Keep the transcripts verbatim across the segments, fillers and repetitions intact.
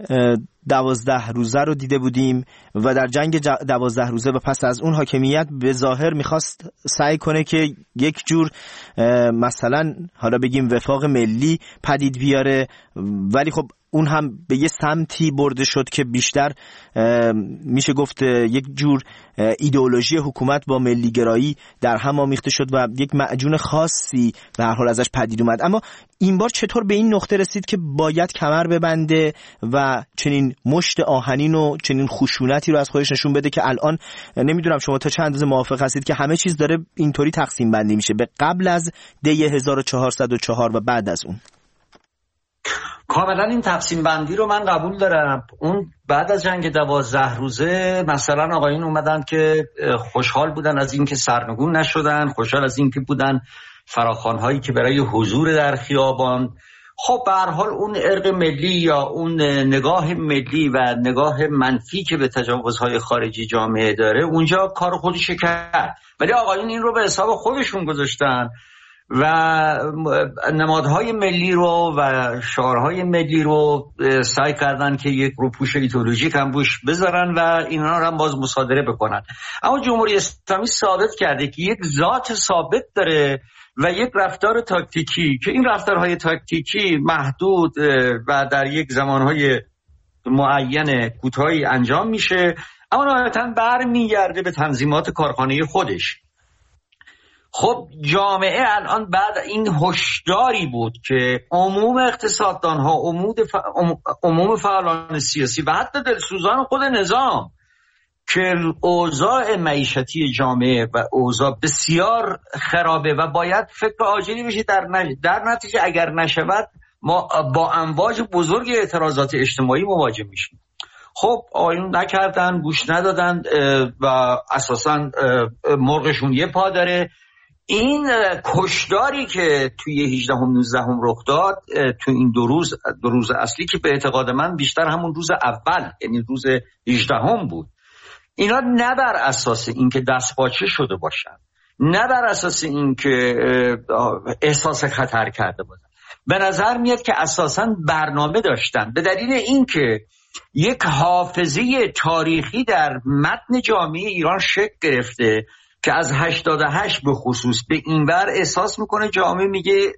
دوازده روزه رو دیده بودیم و در جنگ دوازده روزه و پس از اون حاکمیت به ظاهر میخواست سعی کنه که یک جور مثلا حالا بگیم وفاق ملی پدید بیاره، ولی خب اون هم به یه سمتی برده شد که بیشتر میشه گفت یک جور ایدئولوژی حکومت با ملی گرایی در هم آمیخته شد و یک معجون خاصی به هر حال ازش پدید اومد. اما این بار چطور به این نقطه رسید که باید کمر ببنده و چنین مشت آهنین و چنین خشونتی رو از خودش نشون بده که الان نمیدونم شما تا چند اندازه موافق هستید که همه چیز داره اینطوری تقسیم بندی میشه به قبل از دی هزار و چهارصد و چهار و بعد از اون؟ کاملا این تقسیم بندی رو من قبول دارم. اون بعد از جنگ دوازده روزه مثلا آقایون اومدن که خوشحال بودن از اینکه سرنگون نشدن، خوشحال از اینکه بودن فراخوان‌هایی که برای حضور در خیابان. خب به هر حال اون ارق ملی یا اون نگاه ملی و نگاه منفی که به تجاوزهای خارجی جامعه داره اونجا کار خودش کرد، ولی آقایون این رو به حساب خودشون گذاشتن و نمادهای ملی رو و شعارهای ملی رو سعی کردن که یک روپوش ایدئولوژیک هم روش بذارن و اینا رو هم باز مصادره بکنن. اما جمهوری اسلامی ثابت کرده که یک ذات ثابت داره و یک رفتار تاکتیکی که این رفتارهای تاکتیکی محدود و در یک زمانهای معین کوتاهی انجام میشه، اما نهایتاً برمیگرده به تنظیمات کارخانه خودش. خب جامعه الان بعد این هشداری بود که عموم اقتصاددانها، عموم فعالان سیاسی و حتی دلسوزان خود نظام که اوضاع معیشتی جامعه و اوضاع بسیار خرابه و باید فکر عاجلی بشه، در, نج... در نتیجه اگر نشود ما با امواج بزرگ اعتراضات اجتماعی مواجه میشیم. خب آیون نکردن، گوش ندادن و اساساً مرغشون یه پا داره. این کشداری که توی هجدهم نوزدهم رخ داد تو این دو روز دو روز اصلی که به اعتقاد من بیشتر همون روز اول یعنی روز هجدهم بود، اینا نه بر اساس اینکه دستپاچه شده باشن، نه بر اساس اینکه احساس خطر کرده باشن، به نظر میاد که اساساً برنامه داشتن، به دلیل اینکه یک حافظه تاریخی در متن جامعه ایران شکل گرفته که از هشتاد و هشت به خصوص به اینور احساس میکنه جامعه میگه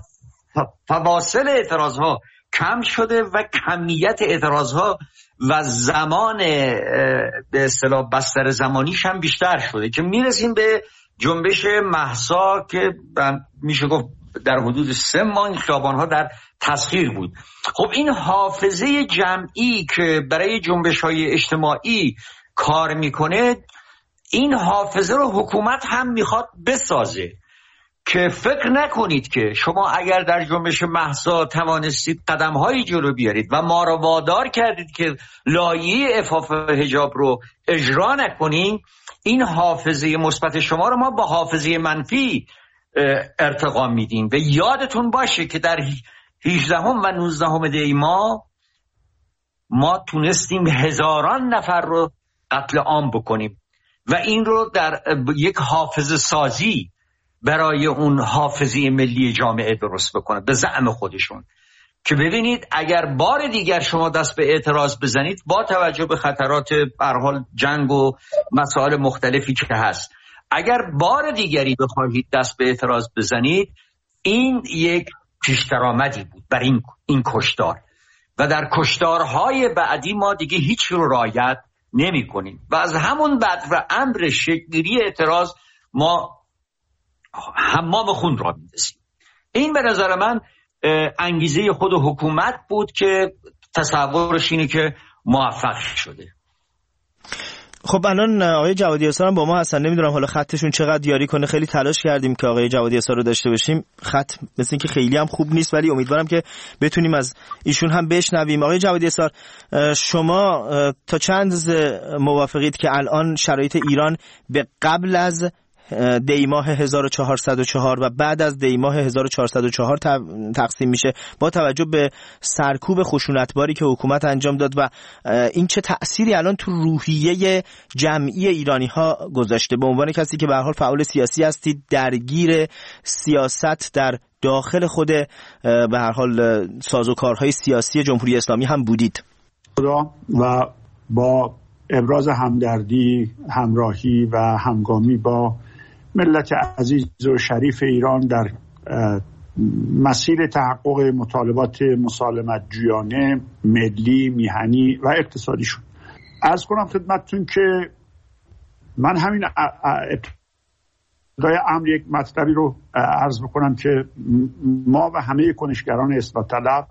فواصل اعتراضها کم شده و کمیت اعتراضها و زمان به اصطلاح بستر زمانیش هم بیشتر شده که میرسیم به جنبش مهسا که میشه گفت در حدود سه ماه این خیابان‌ها در تسخیر بود. خب این حافظه جمعی که برای جنبش‌های اجتماعی کار میکنه، این حافظه رو حکومت هم میخواد بسازه که فکر نکنید که شما اگر در جنبش مهسا توانستید قدم‌های جلو بیارید و ما رو وادار کردید که لایحه عفاف حجاب رو اجرا نکنیم، این حافظه مثبت شما رو ما با حافظه منفی ارتقا میدیم. و یادتون باشه که در هجدهم و نوزدهم دی ما ما تونستیم هزاران نفر رو قتل عام بکنیم و این رو در یک حافظه سازی برای اون حافظه ملی جامعه درست بکنه به زعم خودشون که ببینید اگر بار دیگر شما دست به اعتراض بزنید با توجه به خطرات به هر حال جنگ و مسائل مختلفی که هست، اگر بار دیگری بخواهید دست به اعتراض بزنید، این یک پیش‌درآمدی بود بر این این کشتار و در کشتارهای بعدی ما دیگه هیچ رو رعایت نمی کنیم و از همون بعد و امر شکلگیری اعتراض ما حمام خون را می‌دسیم. این به نظر من انگیزه خود حکومت بود که تصورش اینه که موفق شده. خب الان آقای جوادی اسار هم با ما هستن، نمیدونم حالا خطشون چقدر یاری کنه. خیلی تلاش کردیم که آقای جوادی اسار رو داشته باشیم، خط مثل اینکه خیلی هم خوب نیست، ولی امیدوارم که بتونیم از ایشون هم بشنویم. آقای جوادی اسار، شما تا چند موافقید که الان شرایط ایران به قبل از دی ماه هزار و چهارصد و چهار و بعد از دی ماه هزار و چهارصد و چهار تقسیم میشه با توجه به سرکوب خشونتباری که حکومت انجام داد و این چه تأثیری الان تو روحیه جمعی ایرانی ها گذاشته؟ به عنوان کسی که به هر حال فعال سیاسی هستید، درگیر سیاست در داخل خود به هر حال سازوکارهای سیاسی جمهوری اسلامی هم بودید. خدا و با ابراز همدردی، همراهی و همگامی با ملت عزیز و شریف ایران در مسیر تحقق مطالبات مسالمت جویانه، ملی، میهنی و اقتصادی شد. عرض کنم خدمتتون که من همین ابتدای امر یک مطلبی رو عرض بکنم که ما و همه کنشگران اصلاح طلب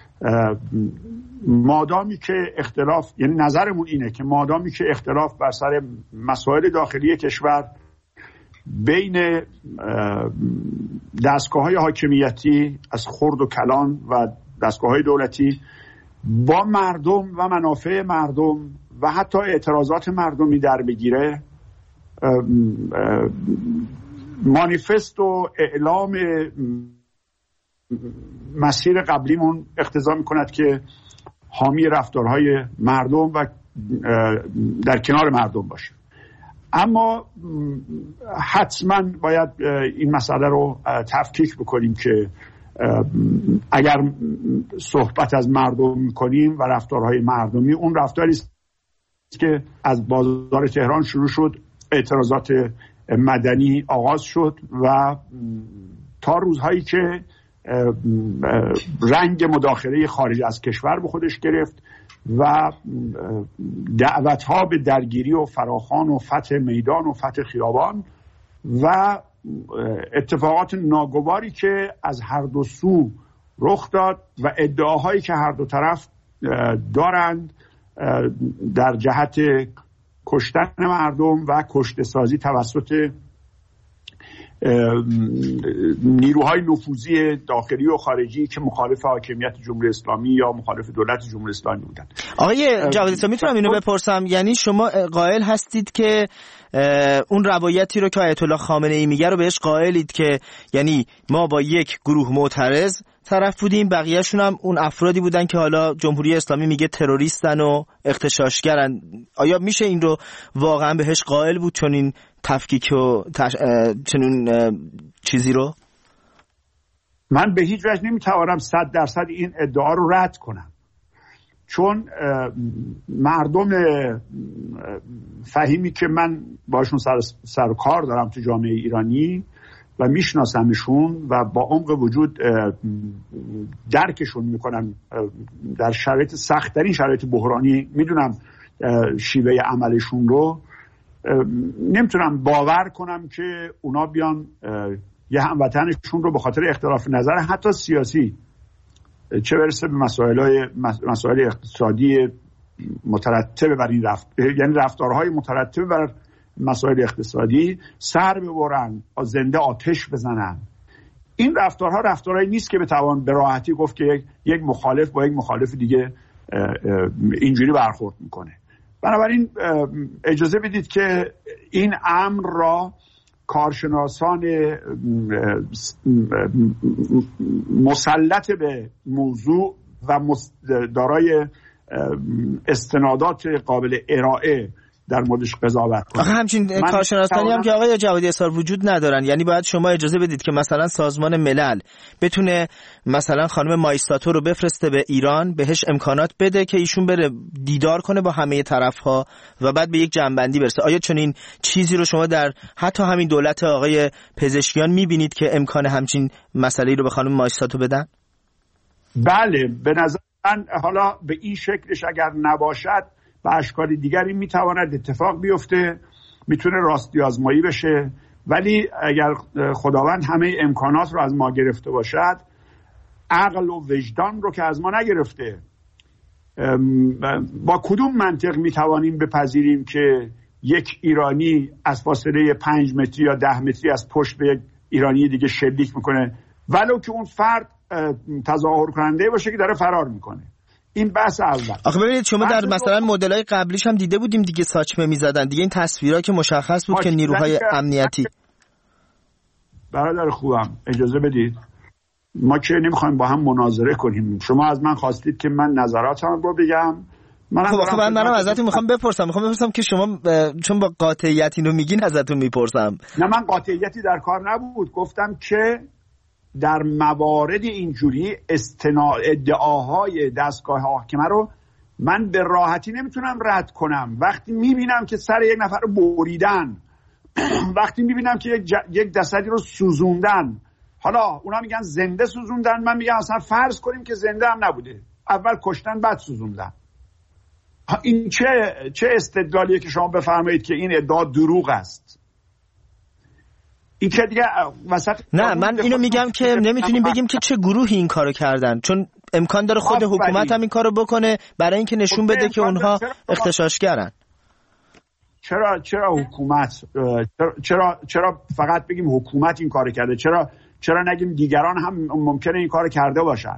مادامی که اختلاف، یعنی نظرمون اینه که مادامی که اختلاف بر سر مسائل داخلی کشور بین دستگاه‌های حاکمیتی از خرد و کلان و دستگاه‌های دولتی با مردم و منافع مردم و حتی اعتراضات مردمی در بگیره، مانیفست و اعلام مسیر قبلیمون اقتضا می‌کند که حامی رفتارهای مردم و در کنار مردم باشه. اما حتما باید این مسئله رو تفکیک بکنیم که اگر صحبت از مردم میکنیم و رفتارهای مردمی، اون رفتاری است که از بازار تهران شروع شد، اعتراضات مدنی آغاز شد و تا روزهایی که رنگ مداخله خارج از کشور به خودش گرفت و دعوت‌ها به درگیری و فراخوان و فتح میدان و فتح خیابان و اتفاقات ناگواری که از هر دو سو رخ داد و ادعاهایی که هر دو طرف دارند در جهت کشتن مردم و کشته سازی توسط نیروهای نفوذی داخلی و خارجی که مخالف حاکمیت جمهوری اسلامی یا مخالف دولت جمهوری اسلامی بودن. آقای جاوید اسلامی میتونم اینو بپرسم، یعنی شما قائل هستید که اون روایتی رو که آیت الله خامنه ای میگه رو بهش قائلید که یعنی ما با یک گروه معترض طرف بودیم، بقیه‌شون هم اون افرادی بودن که حالا جمهوری اسلامی میگه تروریستن و اغتشاشگرن؟ آیا میشه این رو واقعا بهش قائل بود چون این تفکیک و تش... چنون چیزی رو؟ من به هیچ وجه نمیتوانم صد درصد این ادعا رو رد کنم، چون مردم فهیمی که من باشون سر, سر و کار دارم تو جامعه ایرانی و میشناسمشون و با عمق وجود درکشون میکنم در شرایط سخت، در این شرایط بحرانی میدونم شیوه عملشون رو، نمیتونم باور کنم که اونا بیان یه هموطنشون رو به خاطر اختلاف نظر حتی سیاسی، چه برسه به مسائل مسائل اقتصادی مترتب بر این رفت، یعنی رفتارهای مترتب بر مسائل اقتصادی سر ببرن، زنده آتش بزنن. این رفتارها رفتارهایی نیست که بتوان به راحتی گفت که یک مخالف با یک مخالف دیگه اینجوری برخورد میکنه. بنابراین اجازه بدید که این امر را کارشناسان مسلط به موضوع و دارای استنادات قابل ارائه در موردش قضاوت کنید. آخه همچین کارشناسانی هم که آقای جوادی اسار وجود ندارن، یعنی باید شما اجازه بدید که مثلا سازمان ملل بتونه مثلا خانم مایستاتو رو بفرسته به ایران، بهش امکانات بده که ایشون بره دیدار کنه با همه طرف‌ها و بعد به یک جمع‌بندی برسه. آیا چنین چیزی رو شما در حتی همین دولت آقای پزشکیان می‌بینید که امکان همچین مسئله‌ای رو به خانم مایستاتو بدن؟ بله، به نظر من حالا به این شکلش اگر نباشد به اشکال دیگری میتواند اتفاق بیفته، میتونه راستی آزمایی بشه، ولی اگر خداوند همه امکانات رو از ما گرفته باشد، عقل و وجدان رو که از ما نگرفته، با کدوم منطق میتوانیم بپذیریم که یک ایرانی از فاصله پنج متری یا ده متری از پشت به یک ایرانی دیگه شلیک میکنه ولو که اون فرد تظاهر کننده باشه که داره فرار میکنه؟ این بحث اول. آخه ببینید شما در مثلا مدل‌های قبلیش هم دیده بودیم دیگه، ساچمه می‌زدن دیگه، این تصویرها که مشخص بود که نیروهای امنیتی. برادر خوبم اجازه بدید، ما که نمی‌خوایم با هم مناظره کنیم، شما از من خواستید که من نظراتم رو بگم. من خب آخه من منم ازتون می‌خوام بپرسم می‌خوام بپرسم که شما ب... چون با قاطعیت اینو میگین ازتون میپرسم. نه من قاطعیتی در کار نبود، گفتم که در موارد اینجوری استنا ادعاهای دستگاه حاکمه رو من به راحتی نمیتونم رد کنم. وقتی میبینم که سر یک نفر رو بریدن، وقتی میبینم که یک, ج... یک جسدی رو سوزوندن، حالا اونا میگن زنده سوزوندن، من میگم اصلا فرض کنیم که زنده هم نبوده، اول کشتن بعد سوزوندن. این چه چه استدلالیه که شما بفرمایید که این ادعا دروغ است؟ این که دیگه وسط نه، من اینو میگم که نمیتونیم بگیم که چه گروهی این کارو کردن، چون امکان داره خود حکومت هم این کارو بکنه برای اینکه نشون بده که اونها اغتشاشگرن. چرا چرا حکومت چرا چرا فقط بگیم حکومت این کارو کرده؟ چرا چرا نگیم دیگران هم ممکنه این کارو کرده باشن؟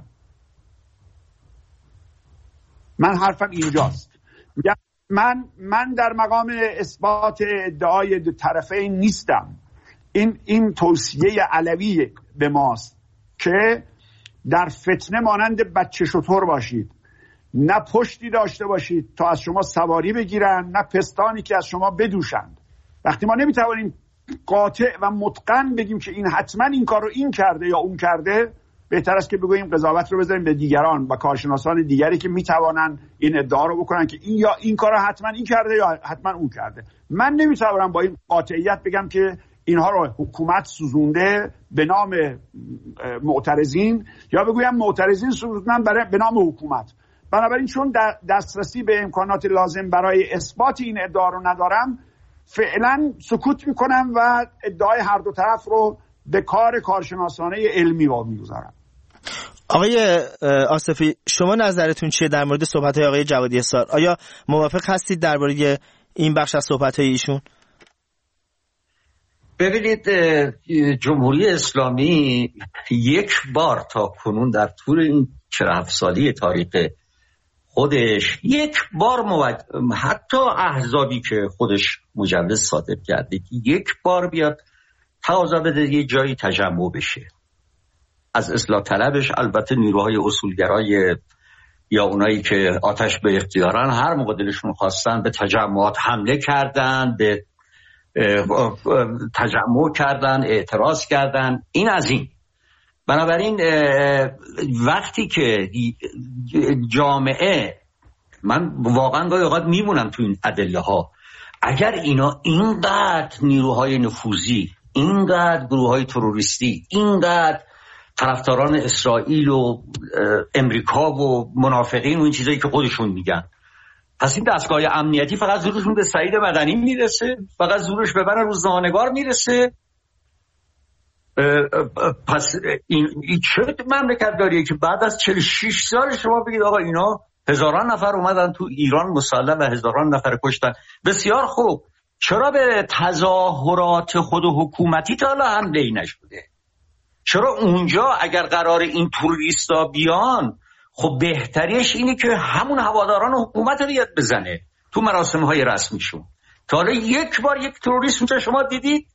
من حرفم اینجاست. من من در مقام اثبات ادعای دو طرفین نیستم. این این توصیه علوی به ماست که در فتنه مانند بچه شتر باشید، نه پشتی داشته باشید تا از شما سواری بگیرن، نه پستانی که از شما بدوشند. وقتی ما نمیتوانیم قاطع و متقن بگیم که این حتما این کار رو این کرده یا اون کرده، بهتر است که بگوییم قضاوت رو بذاریم به دیگران و کارشناسان دیگری که میتوانن این ادعا رو بکنن که این یا این کار رو حتما این کرده یا حتما اون کرده. من نمیتوانم با این قاطعیت بگم که اینها رو حکومت سوزونده به نام معترضین یا بگویم معترضین سوزوندن برای به نام حکومت. بنابراین چون دسترسی به امکانات لازم برای اثبات این ادعا رو ندارم، فعلا سکوت میکنم و ادعای هر دو طرف رو به کار کارشناسانه علمی وامیگذارم. آقای آصفی، شما نظرتون چیه در مورد صحبت‌های آقای جوادی اسار؟ آیا موافق هستید درباره این بخش از صحبت‌های ایشون؟ ببینید، جمهوری اسلامی یک بار تا کنون در طول این چهل و هفت سالی تاریخ خودش یک بار موج... حتی احزابی که خودش مجوز صادر کرده که یک بار بیاد تقاضا بده یه جایی تجمع بشه از اصلاح طلبش، البته نیروهای اصولگرای یا اونایی که آتش به اختیارن هر موقع دلشون خواستن به تجمعات حمله کردن، به تجمع کردن، اعتراض کردن. این از این. بنابراین وقتی که جامعه، من واقعا گاهی اوقات میمونم تو این ادله ها، اگر اینا اینقدر نیروهای نفوذی، اینقدر گروههای تروریستی، اینقدر طرفداران اسرائیل و امریکا و منافقین و این چیزایی که خودشون میگن، پس این دستگاه امنیتی فقط زورشون به سعید مدنی میرسه، فقط زورش به بر روزنامه‌نگار میرسه. پس این, این چه مملکت داریه که بعد از چهل و شش سال شما بگید آقا اینا هزاران نفر اومدن تو ایران مسلم و هزاران نفر کشتن؟ بسیار خوب، چرا به تظاهرات خود حکومتی تا حالا حمله ای نشده؟ چرا اونجا اگر قرار این توریستا بیان، خب بهتریش اینه که همون هواداران حکومت رو یاد بزنه تو مراسم‌های رسمیشون. تا حالا یک بار یک تروریست اونجا شما دیدید؟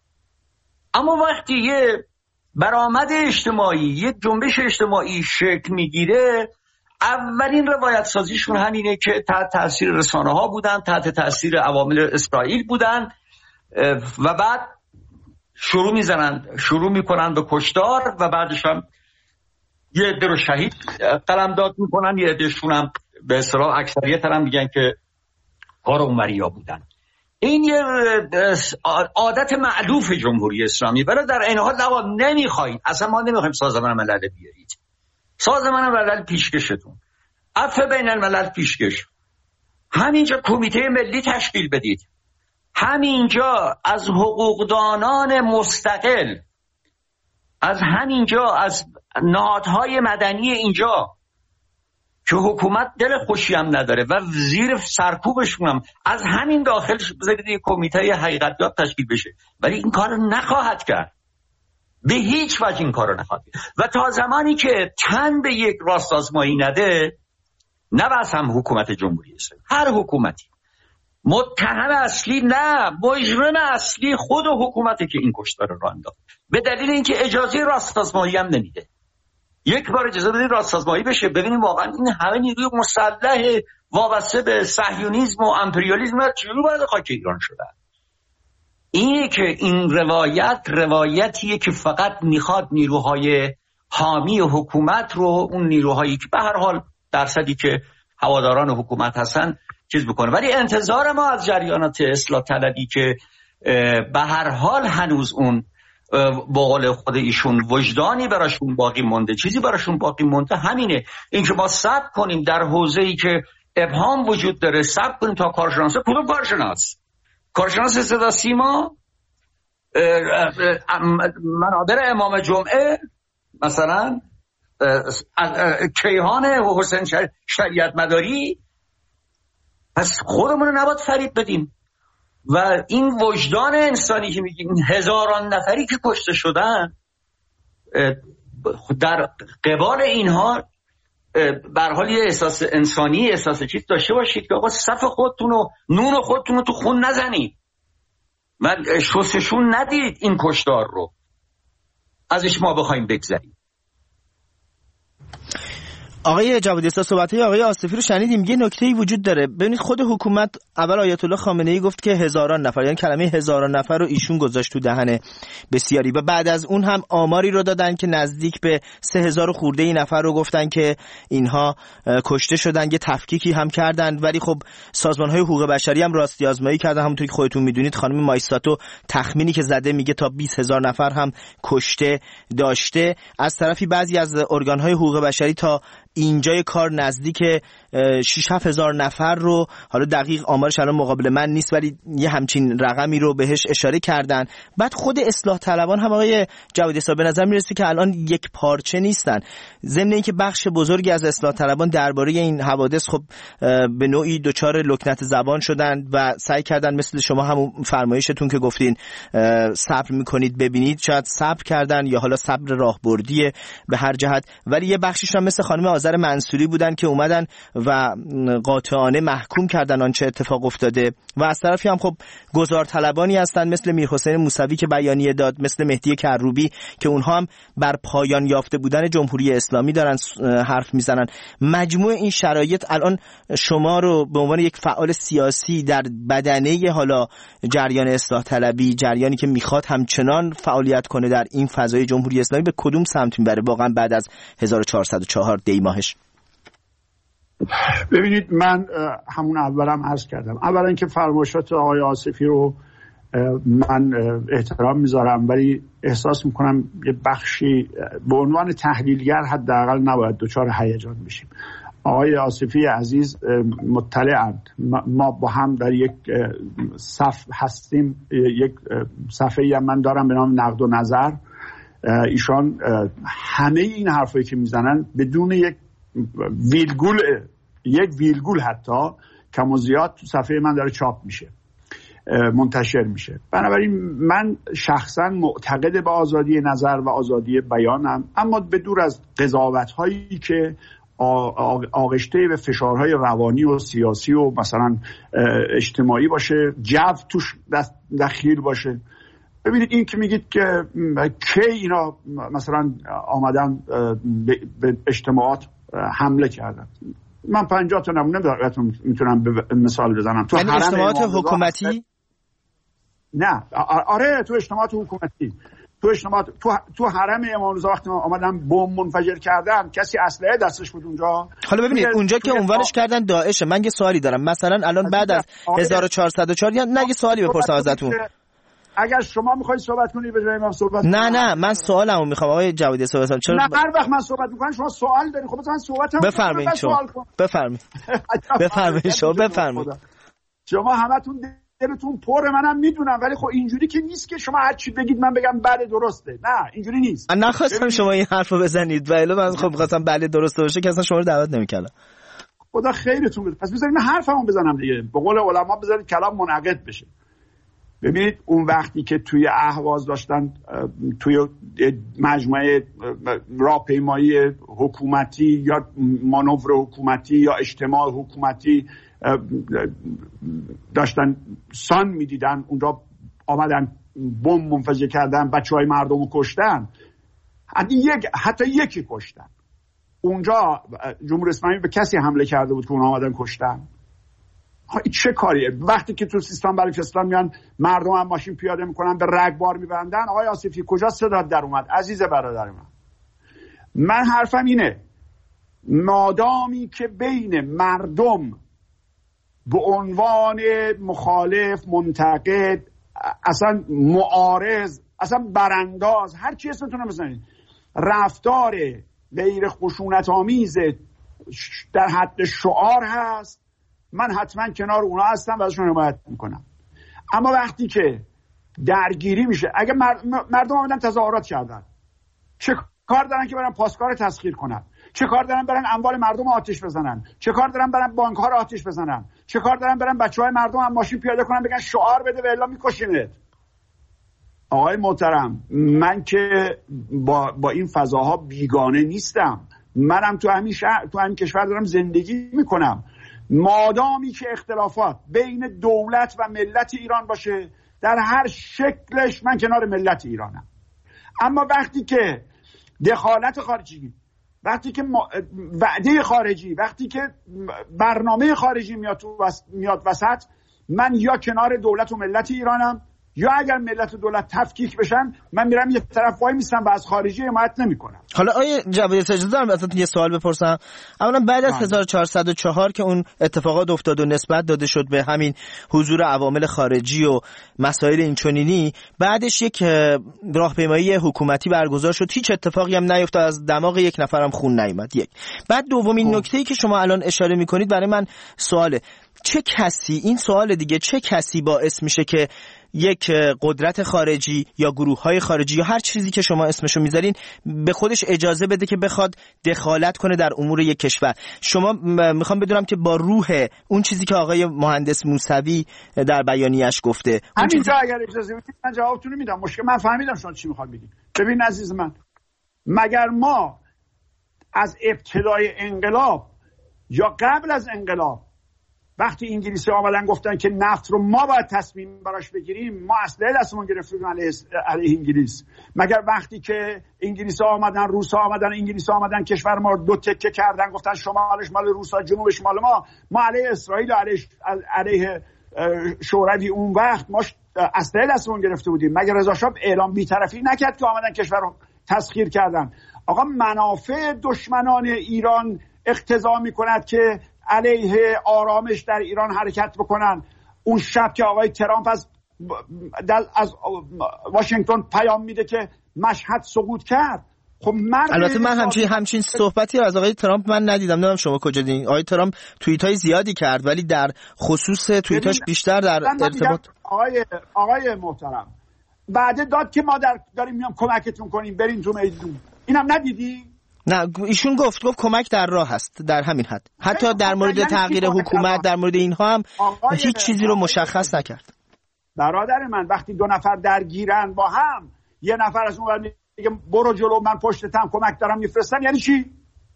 اما وقتی یه برآمد اجتماعی، یک جنبش اجتماعی شکل میگیره، اولین روایت سازیشون همینه که تحت تاثیر رسانه ها بودن، تحت تاثیر عوامل اسرائیل بودن و بعد شروع میزنن شروع میکنن به کشتار و بعدش هم یه عده رو شهید قلمداد میکنن، یه عدهشون هم به اصطلاح اکثریت هم میگن که کار اونوریا بودن. این یه عادت مألوف جمهوری اسلامی، ولی در این حال نمیخواید، اصلا ما نمیخوایم سازمان ملل بیارید، سازمان ملل پیشکشتون، عفو بین الملل پیشکش، همینجا کمیته ملی تشکیل بدید، همینجا از حقوقدانان مستقل، از همینجا از نهادهای مدنی اینجا که حکومت دل خوشی هم نداره و زیر سرکوبشون هم، از همین داخل بذارید یک کمیته حقیقتیاب تشکیل بشه. ولی این کار رو نخواهد کرد، به هیچ وجه این کار رو نخواهد کرد. و تا زمانی که تن به یک راست آزمایی نده، نه بس هم حکومت جمهوری اسلامی، هر حکومتی، متهم اصلی نه، مجرم اصلی خود حکومتی که این کشتار رو انداخت، به دلیل اینکه اجازه راست آزمایی هم نمیده. یک بار اجازه بدید راست آزمایی بشه، ببینیم واقعا این همه نیروی مسلح وابسته به صهیونیسم و امپریالیسم چجوری باید خاک ایران شدن. اینه که این روایت روایتیه که فقط میخواد نیروهای حامی حکومت رو، اون نیروهایی که به هر حال درصدی که هواداران حکومت هستن چیز بکنه. ولی انتظار ما از جریانات اصلاح طلبی که به هر حال هنوز اون با قول خود ایشون وجدانی براشون باقی مونده، چیزی براشون باقی مونده، همینه، این که ما صبر کنیم در حوزه‌ای که ابهام وجود داره، صبر کنیم تا کارشناس. کدوم کارشناس؟ کارشناس صدا سیما، منابر امام جمعه مثلا، کیهان حسین شریعت مداری؟ پس خودمون رو نباید فریب بدیم. و این وجدان انسانی که میگیم، هزاران نفری که کشته شدن، در قبال اینها به هر حال یه احساس انسانی، احساس چیز داشته باشید که آقا صف خودتون و نون خودتون رو تو خون نزنید و شستشون ندید این کشتار رو، ازش ما بخوایم بگذریم. آقای جوادی استا، صحبت‌های آقای آصفی رو شنیدیم. یه نکته‌ای وجود داره. ببینید خود حکومت اول آیت الله خامنه‌ای گفت که هزاران نفر، یعنی کلمه هزاران نفر رو ایشون گذاشت تو دهن بسیاری، و بعد از اون هم آماری رو دادن که نزدیک به سه هزار خورده ای نفر رو گفتن که اینها کشته شدن. یه تفکیکی هم کردن، ولی خب سازمان‌های حقوق بشری هم راستی آزمایی کردن. همونطوری که خودتون میدونید خانم مایساتو تخمینی که زده میگه تا بیست هزار نفر هم کشته داشته. از طرفی بعضی از ارگان‌های حقوق بشری تا اینجای کار نزدیک شش هفت هزار نفر رو، حالا دقیق آمارش الان مقابل من نیست، ولی یه همچین رقمی رو بهش اشاره کردن. بعد خود اصلاح طلبان هم آقای جوادی استا به نظر میرسه که الان یک پارچه نیستن، ضمن اینکه بخش بزرگی از اصلاح طلبان درباره این حوادث خب به نوعی دچار لکنت زبان شدن و سعی کردن مثل شما همون فرمایشتون که گفتین صبر میکنید ببینید، شاید صبر کردن یا حالا صبر راهبردیه به هر جهت. ولی یه بخشش هم مثل خانم آذر منصوری بودن که اومدن و قاطعانه محکوم کردن آنچه اتفاق افتاده، و از طرفی هم خب گزار طلبانی هستن مثل میرحسین موسوی که بیانیه داد، مثل مهدی کروبی که اونها هم بر پایان یافته بودن جمهوری اسلامی دارن حرف میزنن. مجموع این شرایط الان شما رو به عنوان یک فعال سیاسی در بدنه حالا جریان اصلاح طلبی، جریانی که میخواد همچنان فعالیت کنه در این فضای جمهوری اسلامی، به کدوم سمت میبره واقعا بعد از هزار و چهارصد و چهار دی ماهش؟ ببینید، من همون اولم عرض کردم، اولا که فرمایشات آقای آصفی رو من احترام میذارم، ولی احساس میکنم یه بخشی به عنوان تحلیلگر حداقل نباید دچار هیجان بشیم. آقای آصفی عزیز مطلعند، ما با هم در یک صف هستیم، یک صفحه‌ای هم من دارم به نام نقد و نظر. ایشان همه این حرفایی که میزنن بدون یک ویلگول، یک ویلگول حتی کم و زیاد تو صفحه من داره چاپ میشه، منتشر میشه. بنابراین من شخصا معتقد به آزادی نظر و آزادی بیانم، اما به دور از قضاوت هایی که آغشته به فشارهای روانی و سیاسی و مثلا اجتماعی باشه، جو توش دخیل باشه. ببینید، این که میگید که کی اینا مثلا آمدن به اجتماعات حمله کردن، من پنجاه تا نمونه براتون میتونم مثال بزنم. تو یعنی اجتماعات حکومتی؟ نه، آره، تو اجتماعات حکومتی، تو اجتماعات تو تو حرم امام رضا وقتی آمدن بمب منفجر کردن، کسی اسلحه دستش بود اونجا؟ حالا ببینید اونجا که عنوانش کردن داعشه. من یه سوالی دارم، مثلا الان بعد از هزار و چهارصد و چهار، یا نه یه سوالی بپرسم ازتون. اگر شما میخواید صحبت کنید به جای من صحبت نه نه من سوالمو میخوام آقای جوادی صحبت کنم. چرا نه هر وقت من صحبت میکنم شما سوال دارید؟ خب مثلا صحبتم بفرمایید شما بفرمایید بفرمایید شما بفرمایید. شما همتون دلتون پره، منم میدونم، ولی خب اینجوری که نیست که شما هر چی بگید من بگم بله درسته. نه، اینجوری نیست. من نخواستم شما این حرفو بزنید، ولی من خب می‌خواستم بله درسته باشه که اصلا شما رو دعوت نمی‌کردم. خدا خیرتون بده. پس بذارید من حرفمو بزنم دیگه. به قول علما بذارید کلام منعقد بشه. ببینید، اون وقتی که توی اهواز داشتن توی مجموعه راهپیمایی حکومتی یا مانور حکومتی یا اجتماع حکومتی داشتن سان میدیدن، اونجا آمدن بمب منفجر کردن، بچه های مردم رو کشتن، حتی, یک، حتی یکی کشتن. اونجا جمهوری اسلامی به کسی حمله کرده بود که اون آمدن کشتن؟ چه کاریه؟ وقتی که تو سیستان بلوچستان میان مردم هم ماشین پیاده میکنن به رگبار میبندن، آقای آصفی کجا صدات در اومد عزیز برادر من؟ من حرفم اینه، مادامی که بین مردم به عنوان مخالف، منتقد، اصلا معارض، اصلا برانداز، هر چی اسمتون رو بزنید، رفتار غیر خشونت آمیز در حد شعار هست، من حتما کنار اونا هستم و ازشون حمایت میکنم. اما وقتی که درگیری میشه، اگه مردم آمدن تظاهرات کردن، چه کار دارن که برن پاسکار تسخیر کنن؟ چه کار دارن برن اموال مردم آتش بزنن؟ چه کار دارن برن بانک ها رو آتش بزنن؟ چه کار دارن برن بچهای مردم هم ماشین پیاده کنن بگن شعار بده و الا میکشینت؟ آقای محترم، من که با با این فضاها بیگانه نیستم. منم تو همین شهر، تو همین کشور دارم زندگی میکنم. مادامی که اختلافات بین دولت و ملت ایران باشه، در هر شکلش من کنار ملت ایرانم. اما وقتی که دخالت خارجی، وقتی که وعده خارجی، وقتی که برنامه خارجی میاد تو میاد وسط، من یا کنار دولت و ملت ایرانم، یا اگر ملت و دولت تفکیک بشن من میرم یه طرف وای میستم و از خارجی حمایت نمیکنم. حالا آیه جوادی اجازه دارم ازتون یه سوال بپرسم؟ اولا بعد از هزار و چهارصد و چهار که اون اتفاقات افتاد و نسبت داده شد به همین حضور عوامل خارجی و مسائل اینچنینی، بعدش یک راهپیمایی حکومتی برگزار شد، هیچ اتفاقی هم نیفتاد، از دماغ یک نفرم خون نیامد. یک بعد دومین نکته‌ای که شما الان اشاره میکنید برای من سواله، چه کسی، این سوال دیگه، چه کسی باعث میشه که یک قدرت خارجی یا گروه‌های خارجی یا هر چیزی که شما اسمشو میذارین به خودش اجازه بده که بخواد دخالت کنه در امور یک کشور؟ شما میخوام بدونم که با روح اون چیزی که آقای مهندس موسوی در بیانیه‌اش گفته، همینجا چیزی... اگر اجازه بدید من جوابتون رو میدم. مشکل من فهمیدم شما چی میخواد بگید. ببین عزیز من، مگر ما از ابتدای انقلاب یا قبل از انقلاب وقتی انگلیسی آمدن گفتن که نفت رو ما باید تصمیم براش بگیریم، ما اسلحه دستمون گرفتیم علیه علیه انگلیس؟ مگر وقتی که انگلیسی آمدن، روسا آمدن، انگلیسی آمدن کشور ما رو دو تکه کردن، گفتن شمالش مال روسا، جنوبش مال ما، ما علیه اسرائیل و علیه علیه شوروی اون وقت ما اسلحه دستمون گرفته بودیم؟ مگر رضا شاه اعلام بی‌طرفی نکرد که آمدن کشور رو تسخیر کردن؟ آقا منافع دشمنان ایران اقتضا می‌کند که علیه آرامش در ایران حرکت بکنن. اون شب که آقای ترامپ از از واشنگتن پیام میده که مشهد سقوط کرد، خب البته من همچین همچین صحبتی از آقای ترامپ من ندیدم، نمیدونم شما کجا دیدین. آقای ترامپ توییت‌های زیادی کرد ولی در خصوص توییتاش بیشتر در ارتباط آقای آقای محترم بعد داد که ما در داریم میام کمکتون کنیم برین تو میدون، اینم ندیدی؟ نه، ایشون گفت گفت کمک در راه است، در همین حد. حتی در مورد یعنی تغییر حکومت، در مورد اینها هم هیچ چیزی رو مشخص نکرد. برادر من وقتی دو نفر درگیرن با هم، یه نفر از اون میگه برو جلو من پشتتم کمک دارم میفرستن، یعنی چی؟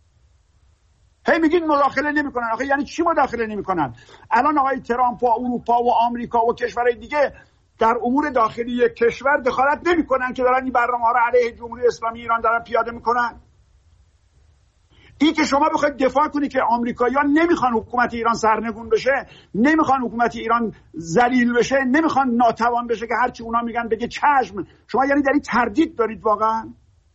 هی میگین مداخله نمیکنن. آخه یعنی چی مداخله نمیکنن؟ الان آقای ترامپ و اروپا و آمریکا و کشورهای دیگه در امور داخلی یک کشور دخالت نمیکنن که دارن این برنامه‌ها رو علیه جمهوری اسلامی ایران دارن پیاده میکنن؟ این که شما بخواید دفاع کنی که آمریکایی‌ها نمیخوان حکومت ایران سرنگون بشه، نمیخوان حکومت ایران ذلیل بشه، نمیخوان ناتوان بشه که هرچی اونا میگن بگه چشم، شما یعنی در این تردید دارید واقعا؟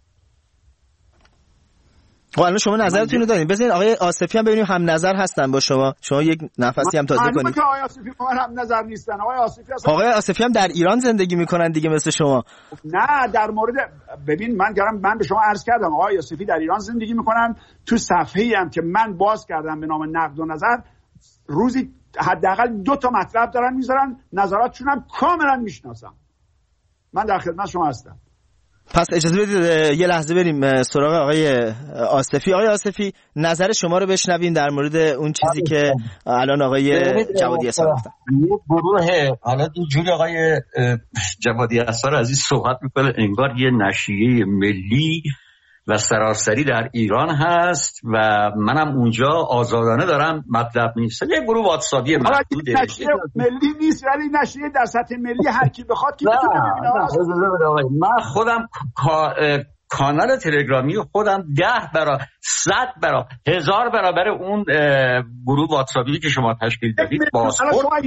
الان شما نظرتون رو دادین، بذارین آقای آصفی هم ببینیم هم نظر هستن با شما، شما یک نفسی هم تازه کنید. آقای آصفی با من هم نظر نیستن. آقای آصفی اصلا... آقای آصفی هم در ایران زندگی میکنن دیگه مثل شما. نه در مورد ببین من گرم من به شما عرض کردم آقای آصفی در ایران زندگی میکنن. تو صفحه‌ای هم که من باز کردم به نام نقد و نظر، روزی حداقل دو تا مطلب دارن میذارن، نظراتشون هم کاملا میشناسم. من در خدمت شما هستم. پس اجازه بدید یه لحظه بریم سراغ آقای آصفی. آقای آصفی نظر شما رو بشنویم در مورد اون چیزی که الان آقای جوادی اسار گفتن. گروه حالا اینجوری آقای جوادی اسار عزیز صحبت میکنه انگار یه نشریه ملی و سراسری در ایران هست و منم اونجا آزادانه دارم مطلب نیست. یه گروه واتساپی محدوده. نشریه ملی نیست ولی نشریه در سطح ملی هر کی بخواد که بتونه ببینه. من خودم کانال تلگرامی خودم ده برا صد برا هزار برابر اون گروه واتساپی که شما تشکیل دادید باز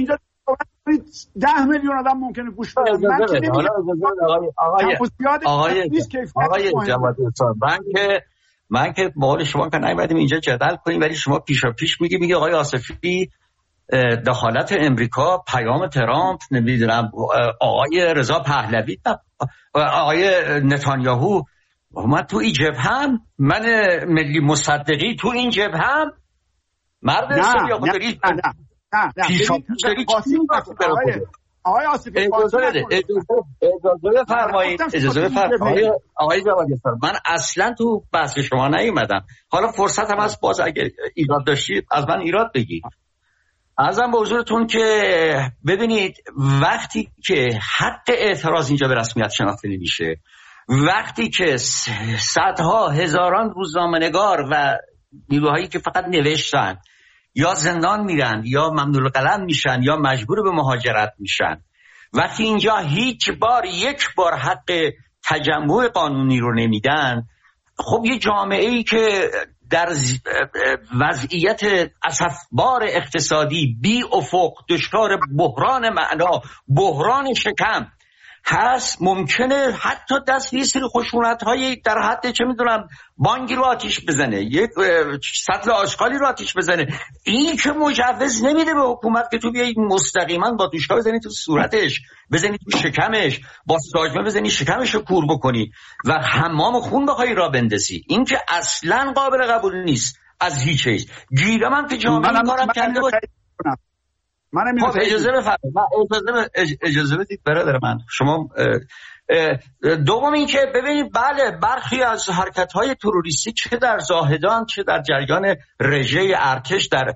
ده میلیون آدم ممکنه گوش بدن. من که آقای آقای آقای جوادی اسار من که من که با شما که نیومدیم اینجا جدل کنیم، ولی شما پیشا پیش میگی میگی آقای آصفی دخالت امریکا، پیام ترامپ، نمیدونم آقای رضا پهلوی، آقای نتانیاهو، من تو این جبهه‌ام، من ملی مصدقی تو این جبهه‌ام، مرد حسابی آقا داری نه نه نه نه پیشا پیش داری چی میگی؟ آقای آصفی اجازه بده، اجازه بفرمایید، اجازه بفرمایید آقای جوادی اصفر، من اصلا تو بحث شما نیومدم. حالا فرصت هم هست باز اگه ایراد داشتید از من ایراد بگید. عرضم به حضورتون که ببینید وقتی که حق اعتراض اینجا به رسمیت شناخته نمیشه، وقتی که صدها هزاران روزنامه‌نگار و نیروهایی که فقط نوشتن یا زندان میرن یا ممنوع قلم میشن یا مجبور به مهاجرت میشن، وقتی اینجا هیچ بار یک بار حق تجمع قانونی رو نمیدن، خب یه جامعه ای که در وضعیت اسفبار اقتصادی بی افق، دچار بحران معنا، بحران شکم هست، ممکنه حتی دست یه سری خشونت‌های در حد چه میدونم بانکی رو آتیش بزنه، یک سطل آشغالی رو آتیش بزنه. این که مجوز نمیده به حکومت که تو بیایی مستقیما با دوشکا بزنی تو صورتش، بزنی تو شکمش، با ساجمه بزنی شکمش رو کور بکنی و حمام خون بخوای را بندازی. این که اصلا قابل قبول نیست از هیچ چیز. گیرم هم که جامعه این کارم کرده باشه. منم خب اجازه بفرمایید، اجازه اجازه بدید برادر من. شما دوم این که ببینید بله برخی از حرکت‌های تروریستی چه در زاهدان چه در جریان رژه ارتش در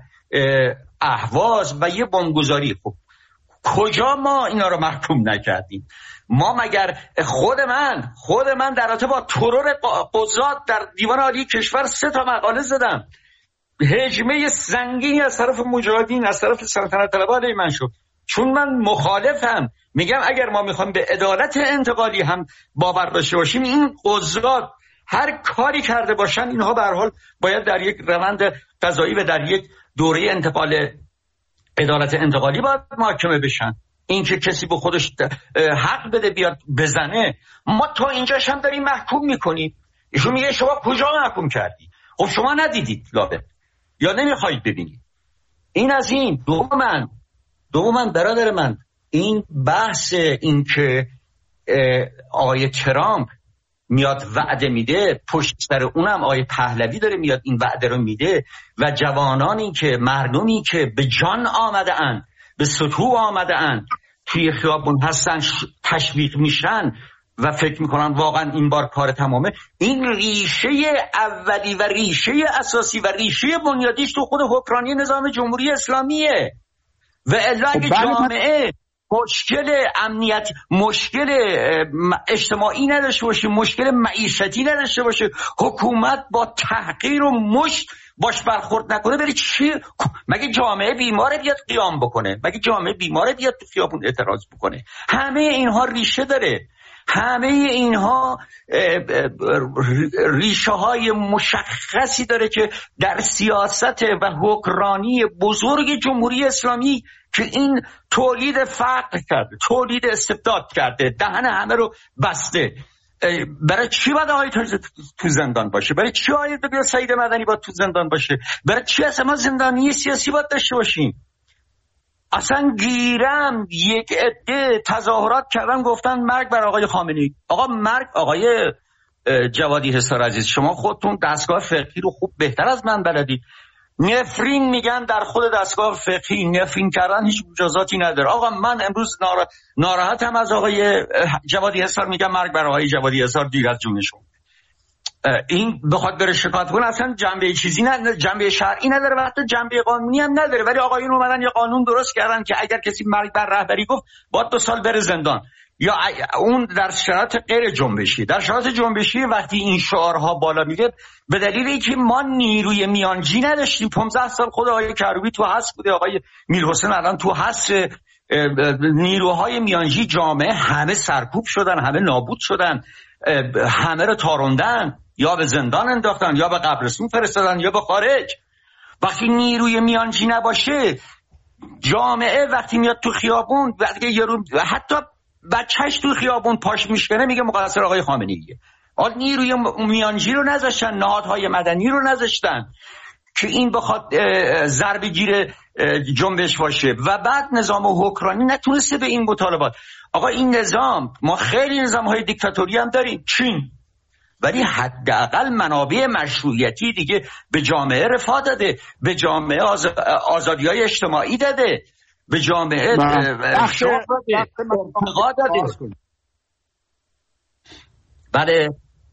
اهواز و یه بمبگذاری، خب کجا ما اینا رو محکوم نکردیم؟ ما مگر خود من خود من در رابطه با ترور قضات در دیوان عالی کشور سه تا مقاله زدم. هجمه سنگینی از طرف مجاهدین، از طرف سلطنت طلبها علیه من شد، چون من مخالفم. میگم اگر ما میخوایم به عدالت انتقالی هم باور داشته باشیم، این قضات هر کاری کرده باشن اینها به هر حال باید در یک روند قضایی و در یک دوره انتقال عدالت انتقالی باید محاکمه بشن. این که کسی به خودش حق بده بیاد بزنه، ما تا اینجاش هم داریم محکوم میکنیم. ایشون میگه شما کجا محکوم کردی؟ خب شما ندیدید لابد یا نمیخواید ببینید. این از این. دومن دومن برادر من، این بحث این که آقای ترامپ میاد وعده میده، پشت سر اونم آقای پهلوی داره میاد این وعده رو میده و جوانانی که مردمی که به جان آمده اند، به سطوح آمده اند، توی خیابون هستن تشویق میشن و فکر میکنن واقعا این بار کار تمامه. این ریشه اولی و ریشه اساسی و ریشه بنیادیش تو خود حکمرانی نظام جمهوری اسلامیه. و الا اگه جامعه مشکل امنیت، مشکل اجتماعی نداشته باشه، مشکل معیشتی نداشته باشه، حکومت با تحقیر و مشت باش برخورد نکنه، بری چی؟ مگه جامعه بیماره بیاد قیام بکنه؟ مگه جامعه بیماره بیاد تو خیابون اعتراض بکنه؟ همه اینها ریشه داره. همه اینها ریشه های مشخصی داره که در سیاست و حکمرانی بزرگ جمهوری اسلامی که این تولید فقر کرده، تولید استبداد کرده، دهن همه رو بسته. برای چی باید آقای تو زندان باشه؟ برای چی آقای بیا سعید مدنی باید تو زندان باشه؟ برای چی اصلا ما زندانی سیاسی باید داشته باشیم؟ اصلا گیرم یک عده تظاهرات کردن گفتن مرگ بر آقای خامنه‌ای. آقا مرگ آقای جوادی حصار عزیز، شما خودتون دستگاه فقهی رو خوب بهتر از من بلدید. نفرین میگن در خود دستگاه فقهی، نفرین کردن هیچ مجازاتی نداره. آقا من امروز نارا... ناراحتم از آقای جوادی حصار، میگم مرگ بر آقای جوادی حصار، دیر از جونشون. این بخواد بره شکایت کنه اصلا جنبه چیزی نداره، جنبه شرعی نداره و حتی جنبه قانونی هم نداره. ولی آقایون اومدن یه قانون درست کردن که اگر کسی مرگ بر رهبری گفت باید دو سال بره زندان، یا اون در شرایط غیر جنبشی. در شرایط جنبشی وقتی این شعارها بالا میره به دلیل اینکه ما نیروی میانجی نداشتیم. پانزده سال خود آقای کروبی تو هست بوده، آقای میرحسین الان تو هست. نیروهای میانجی جامعه همه سرکوب شدن، همه نابود شدن، همه رو تاروندن، یا به زندان انداختن، یا به قبرستون فرستادن، یا به خارج. وقتی نیروی میانجی نباشه، جامعه وقتی میاد تو خیابون، وقتی یه رو حتی بچهش تو خیابون پاش میشکنه میگه مقصر آقای خامنه‌ایه. آن نیروی میانجی رو نذاشتن، نهادهای مدنی رو نذاشتن که این بخواد ضربه گیر جنبش باشه و بعد نظام حکمرانی نتونسته به این مطالبات. آقا این نظام، ما خیلی نظام‌های دیکتاتوری هم داریم، چین، ولی حداقل منابع مشروعیتی دیگه به جامعه رفاه داده، به جامعه آز... آزادی‌های اجتماعی داده، به جامعه شغل داده، ارتقا داده. بله.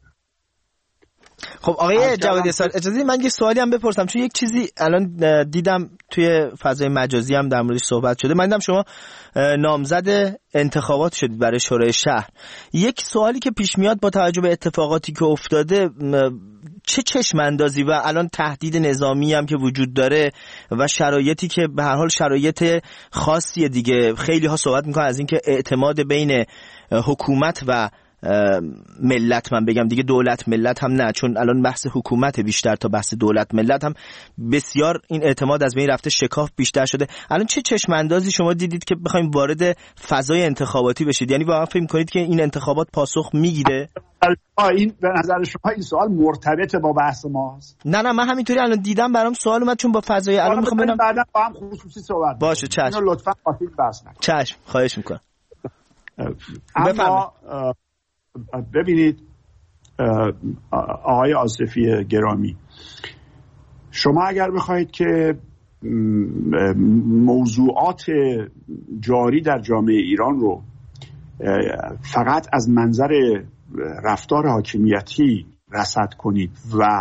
خب آقای جوادی اسحاق اجازه بدید من یه سوالی هم بپرسم، چون یک چیزی الان دیدم توی فضای مجازی هم در موردش صحبت شده. من دیدم شما نامزد انتخابات شدید برای شورای شهر. یک سوالی که پیش میاد با توجه به اتفاقاتی که افتاده، چه چشم اندازی و الان تهدید نظامی هم که وجود داره و شرایطی که به هر حال شرایط خاصیه دیگه، خیلی ها صحبت میکنن از اینکه اعتماد بین حکومت و ملت، من بگم دیگه دولت ملت هم نه، چون الان بحث حکومت بیشتر تا بحث دولت ملت هم بسیار این اعتماد از بین رفته، شکاف بیشتر شده. الان چه چشم اندازی شما دیدید که بخوایم وارد فضای انتخاباتی بشید؟ یعنی واقعا فکر می‌کنید که این انتخابات پاسخ میگیره؟ این به نظر شما این سوال مرتبط با بحث ماست؟ نه نه من همینطوری الان دیدم برام سوال اومد، چون با فضای الان می‌خوام ببینم. بعدا با هم خصوصی صحبت باشه چشم. لطفاً خاطر بحث نکنید. چشم خواهش می‌کنم. اما ببینید آقای آصفی گرامی، شما اگر بخواید که موضوعات جاری در جامعه ایران رو فقط از منظر رفتار حاکمیتی رصد کنید و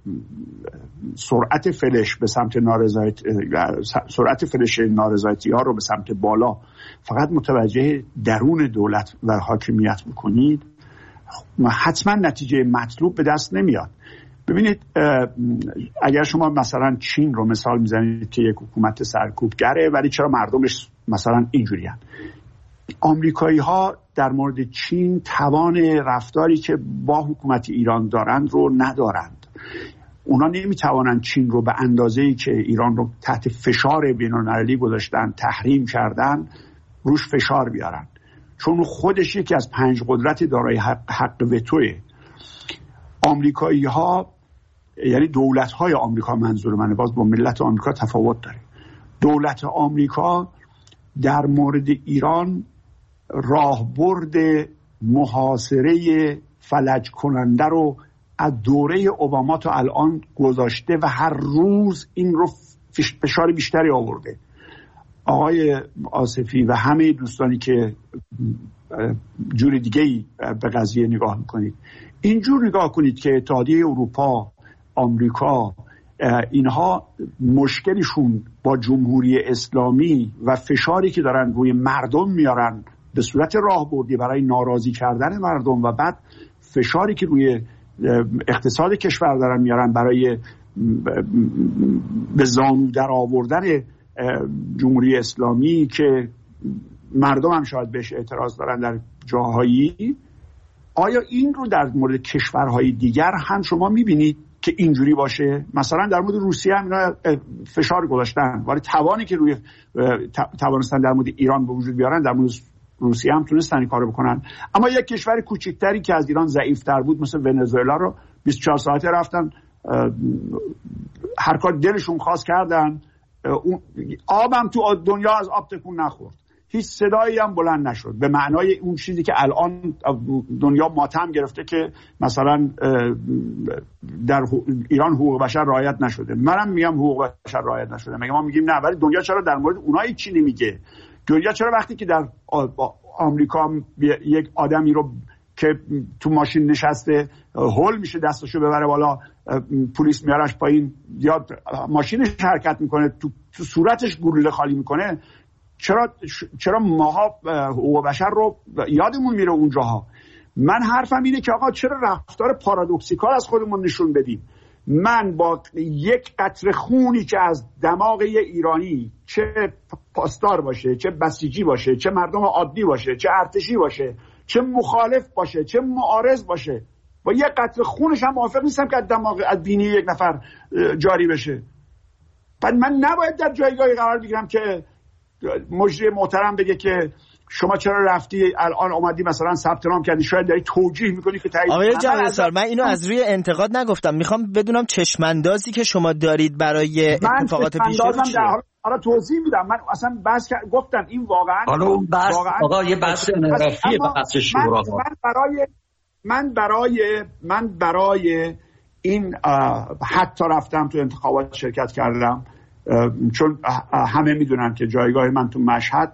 سرعت فلش به سمت نارضایتی سرعت فلش نارضایتی ها رو به سمت بالا فقط متوجه درون دولت و حاکمیت بکنید، حتما نتیجه مطلوب به دست نمیاد. ببینید اگر شما مثلا چین رو مثال میزنید که یک حکومت سرکوبگره ولی چرا مردمش مثلا اینجوری هستند، آمریکایی ها در مورد چین توان رفتاری که با حکومت ایران دارند رو ندارند. اونا نمیتوانند چین رو به اندازه‌ای که ایران رو تحت فشار بین‌المللی گذاشتن، تحریم کردن، روش فشار بیارن، چون خودش یکی از پنج قدرت دارای حق, حق وتوه. آمریکایی ها، یعنی دولت های آمریکا، منظور منه، باز با ملت آمریکا تفاوت داره. دولت آمریکا در مورد ایران راهبرد محاصره فلج کننده رو از دوره اوباما تا الان گذاشته و هر روز این رو فشار بیشتری آورده. آقای آصفی و همه دوستانی که جور دیگه‌ای به قضیه نگاه میکنید، اینجور نگاه کنید که اتحادیه اروپا، آمریکا، اینها مشکلشون با جمهوری اسلامی و فشاری که دارن روی مردم میارن به صورت راهبردی برای ناراضی کردن مردم و بعد فشاری که روی اقتصاد کشور دارن میارن برای به زانو در آوردن جمهوری اسلامی که مردم هم شاید بهش اعتراض دارن در جاهایی. آیا این رو در مورد کشورهای دیگر هم شما میبینید که اینجوری باشه؟ مثلا در مورد روسیه هم اینا فشار گذاشتن، ولی توانی که روی توانستن در مورد ایران به وجود بیارن در مورد روسیه هم تونستن این کارو بکنن. اما یک کشور کوچکتری که از ایران ضعیف‌تر بود مثل ونزوئلا رو بیست و چهار ساعته رفتن هر کار دلشون خواست کردن. آبم تو دنیا از آب تکون نخورد، هیچ صدایی هم بلند نشد، به معنای اون چیزی که الان دنیا ماتم گرفته که مثلا در ایران حقوق بشر رعایت نشده. منم میگم حقوق بشر رعایت نشده، مگه ما میگیم نه؟ ولی دنیا چرا در مورد اونایی چی نمیگه؟ دنیا چرا وقتی که در آمریکا یک آدمی رو که تو ماشین نشسته هول میشه دستشو ببره بالا، پلیس میارش پایین یا ماشینش حرکت میکنه تو, تو صورتش گلوله خالی میکنه، چرا چرا ماها حقوق بشر رو یادمون میره اونجاها؟ من حرفم اینه که آقا چرا رفتار پارادوکسیکال از خودمون نشون بدیم؟ من با یک قطره خونی که از دماغ یه ایرانی، چه پاسدار باشه، چه بسیجی باشه، چه مردم عادی باشه، چه ارتشی باشه، چه مخالف باشه، چه معارض باشه، با یک قطره خونش هم موافق نیستم که از دماغ از بینی یک نفر جاری بشه. بعد من نباید در جایگاهی قرار بگیرم که مجری محترم بگه که شما چرا رفتی الان اومدی مثلا ثبت نام کردی، شاید داری توجیه میکنی که تایید. آقای جوادی سال من اینو از روی انتقاد نگفتم، میخوام بدونم چشماندازی که شما دارید برای اتفاقات پیش رو چیه؟ حالا توضیح میدم. من اصلا بحث گفتم این واقعا حالا اون بحث آقا یه بحث انحرافیه، بحث شورا. من برای من برای من برای این حتی رفتم تو انتخابات شرکت کردم، چون همه میدونن که جایگاه من تو مشهد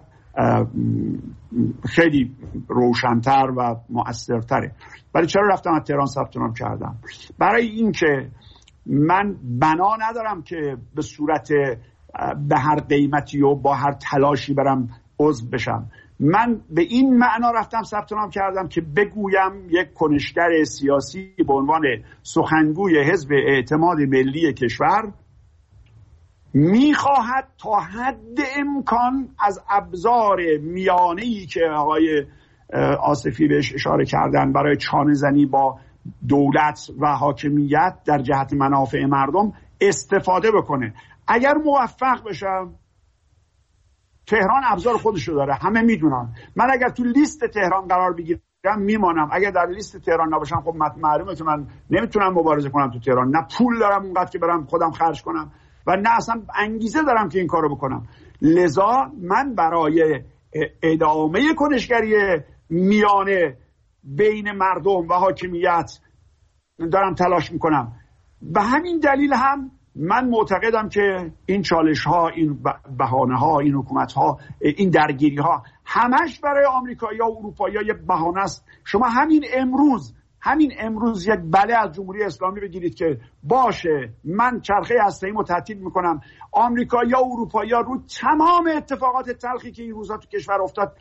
خیلی روشن‌تر و مؤثرتره. ولی چرا رفتم از تهران ثبت نام کردم؟ برای اینکه من بنا ندارم که به صورت به هر قیمتی و با هر تلاشی برم عضو بشم. من به این معنا رفتم ثبت نام کردم که بگویم یک کنشگر سیاسی به عنوان سخنگوی حزب اعتماد ملی کشور میخواهد تا حد امکان از ابزار میانه‌ای که آقای آصفی بهش اشاره کردن برای چانه زنی با دولت و حاکمیت در جهت منافع مردم استفاده بکنه. اگر موفق بشم، تهران ابزار خودشو داره، همه میدونن. من اگر تو لیست تهران قرار بگیرم میمانم، اگر در لیست تهران نباشم خب معلومه که من نمیتونم مبارزه کنم تو تهران. نه پول دارم اونقدر که برم خودم خرج کنم و نه اصلا انگیزه دارم که این کارو بکنم. لذا من برای ادامه کنشگری میانه بین مردم و حاکمیت دارم تلاش میکنم. به همین دلیل هم من معتقدم که این چالش ها، این بهانه ها، این حکومت ها، این درگیری ها همش برای آمریکایی ها و اروپایی ها یه بهانه است. شما همین امروز همین امروز یک بله از جمهوری اسلامی بگیرید که باشه من چرخه هسته‌ایمو تعطیل میکنم، آمریکایی ها و اروپایی ها رو تمام اتفاقات تلخی که این روزا تو کشور افتاد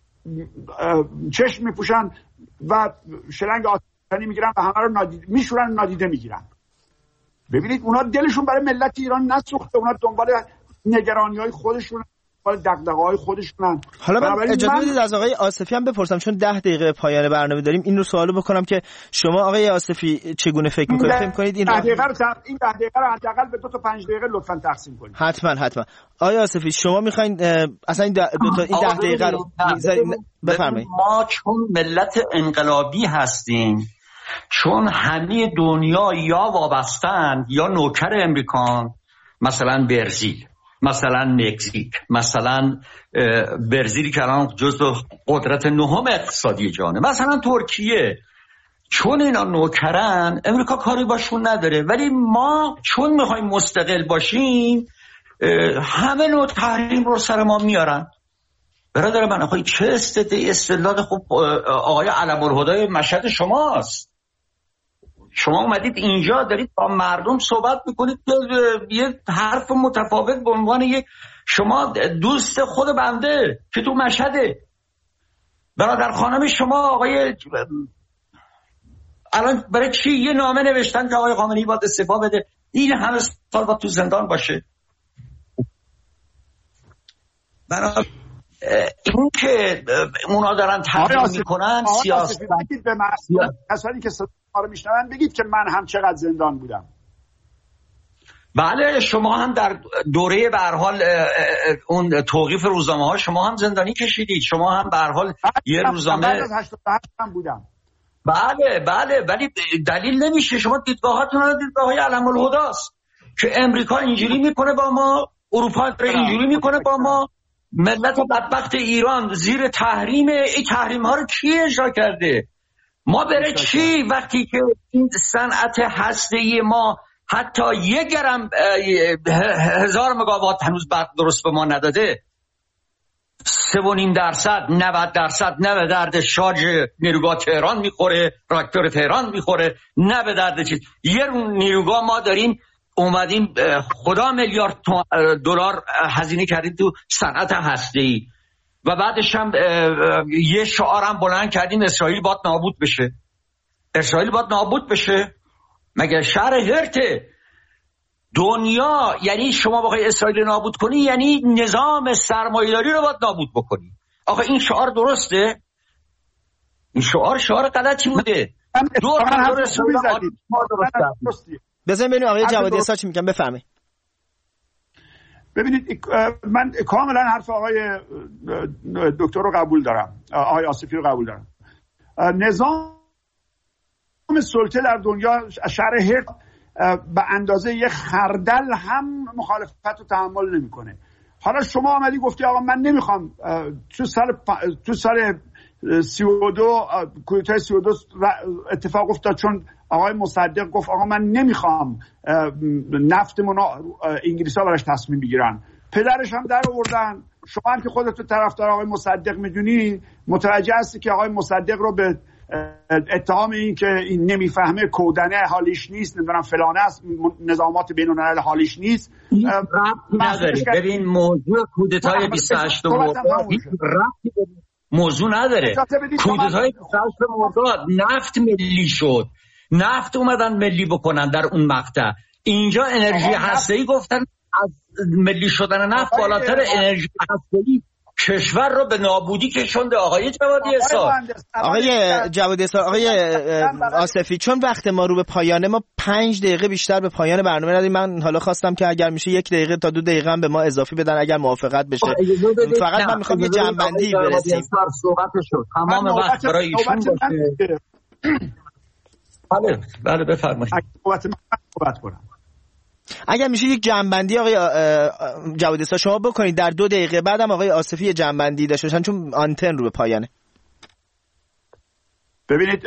چشم میپوشن و شلنگ آتش‌زنی میگیرن و همه رو نادیده میشورن، نادیده میگیرن. ببینید اونا دلشون برای ملت ایران نسوخته، اونا دنبال نگرانی‌های خودشون، دنبال دغدغه‌های خودشونن. حالا من اجازه بدید از آقای آصفی هم بپرسم، چون ده دقیقه پایان برنامه داریم، این رو سوالو بکنم که شما آقای آصفی چگونه فکر می‌کنید؟ فکر می‌کنید این ده دقیقه رو این ده دقیقه رو حداقل به دو تا پنج دقیقه لطفاً تقسیم کنید. حتما حتما. آقای آصفی شما می‌خواید اصلا این دو تا این ده دقیقه رو بفرمایید. ما چون ملت انقلابی هستیم، چون همه دنیا یا وابستند یا نوکر امریکان، مثلا برزیل، مثلا مکزیک، مثلا برزیلی که الان جزو قدرت نهم اقتصادی جهانه، مثلا ترکیه، چون اینا نوکرن امریکا کاری باشون نداره. ولی ما چون میخوایم مستقل باشیم همه نوع تحریم رو سر ما میارن. برادر من آقای چه استدلال خوب آقای علم‌الهدی مشهد شماست. شما اومدید اینجا دارید با مردم صحبت میکنید، یه حرف متفاوت به عنوان یک شما دوست خود بنده که تو مشهده. برادر خانم شما آقای الان برای چی یه نامه نوشتن که آقای خامنه‌ای باید استعفا بده؟ این همه سال باید تو زندان باشه. برای این که اونا دارن تحریم میکنن سیاست. بگید به کسانی که صدا رو میشنون بگید که من هم چقدر زندان بودم. بله شما هم در دوره به هر حال اون توقیف روزنامه ها شما هم زندانی کشیدید، شما هم به هر حال یه روزنامه بعد از هشتاد و هشت هم بودم. بله بله ولی دلیل نمیشه. شما دیدگاهاتون دیدگاه‌های علم‌الهدی است که امریکا اینجوری میکنه با ما، اروپا اینجوری میکنه با ما. ملت بدبخت ایران زیر تحریم، این تحریم ها رو کی اجرا کرده؟ ما برای چی وقتی که این صنعت هسته‌ای ما حتی یک گرم هزار مگاوات هنوز برق درست به ما نداده، سه و نیم درصد نود درصد نه به درد شارژ نیروگاه تهران میخوره، راکتور تهران میخوره، نه به درد چیز. یه نیروگاه ما داریم اومدیم خدا میلیارد دلار هزینه کردیم تو صنعت هسته‌ای و بعدش هم یه شعارم بلند کردیم اسرائیل باید نابود بشه. اسرائیل باید نابود بشه؟ مگه شهر هرته دنیا یعنی شما بخوای اسرائیل نابود کنی یعنی نظام سرمایه‌داری رو باید نابود بکنی؟ آخه این شعار درسته؟ این شعار شعار غلطی بوده. دو تا اسرائیل بزنین ببینیم آقای جوادی اسحاق چی میگن. بفرمایید. ببینید من کاملا حرف آقای دکتر رو قبول دارم، آقای آصفی رو قبول دارم. نظام سلطه در دنیا شهر هرت به اندازه یک خردل هم مخالفت رو تحمل نمیکنه. حالا شما آمدی گفتی آقا من نمیخوام، تو سال تو سال سی و دو کودتای سی و دو اتفاق افتاد چون آقای مصدق گفت آقا من نمیخوام نفتمون انگلیس‌ها براش تصمیم بگیرن، پدرش هم در آوردن. شما هم که خودت طرفدار آقای مصدق میدونی متوجه هستی که آقای مصدق رو به اتهام این که این نمیفهمه، کودنه حالیش نیست، نمیدونم فلانه است، نظامات بین‌الملل حالیش نیست، نداره. ببین موضوع کودتای بیست و هشتم مرداد موضوع نداره. کودتای بیست و هشتم مرداد نفت ملی شد، نفت اومدن ملی بکنن در اون مقطع. اینجا انرژی هسته‌ای گفتن از ملی شدن نفت بالاتر انرژی هسته‌ای کشور رو به نابودی کشونده. آقای جوادی اسار آقای جوادی اسار آقای آصفی، چون وقت ما رو به پایانه، ما پنج دقیقه بیشتر به پایان برنامه نداریم. من حالا خواستم که اگر میشه یک دقیقه تا دو دقیقه هم به ما اضافی بدن اگر موافقت بشه. فقط من میخوام یه جمع‌بندی برسیم. تمام وقت برای ایشون باشه. بله بله بفرمایید. صحبت کنم. اگر میشه یک جنبندی آقای جوادی اسار شما بکنید در دو دقیقه، بعدم آقای آصفی یه جنبندی داشته باشن چون آنتن رو به پایانه. ببینید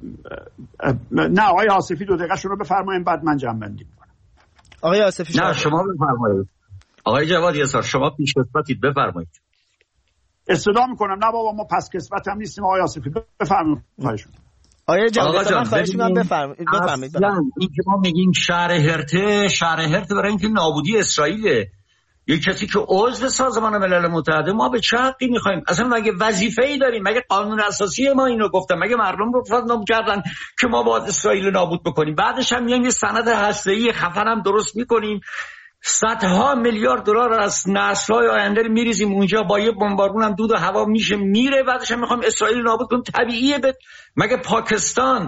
نه آقای آصفی دو دقیقه شروع بفرمایید بعد من جنبندی میکنم. آقای آصفی شما نه شما بفرمایید. آقای جوادی اسار شما پیشکسوتید، بفرمایید. استدعا میکنم نه بابا ما پس کسوت هم نیستیم. آقای آصفی بفرمایید. خواهش میکنم. آقای جوادی اسار خواهش میکنم بفرمایید. بفرمایید. این که ما میگیم شهر هرته، شهر هرته برای اینکه نابودی اسرائیل، یک کسی که عضو سازمان ملل متحد، ما به چه حقی میخوایم؟ اصلا مگه وظیفه‌ای داریم؟ مگه قانون اساسی ما اینو گفتن؟ مگه مردم رو فرض کردن که ما باید اسرائیل نابود بکنیم؟ بعدش هم میایم یه سند هسته‌ای خفن هم درست میکنیم، صدها میلیارد دلار از نسل‌های آینده رو میریزیم اونجا، با یه بمبارون هم دود و هوا میشه میره، بعدش هم میخوام اسرائیل نابود کنیم. طبیعیه. به مگه پاکستان،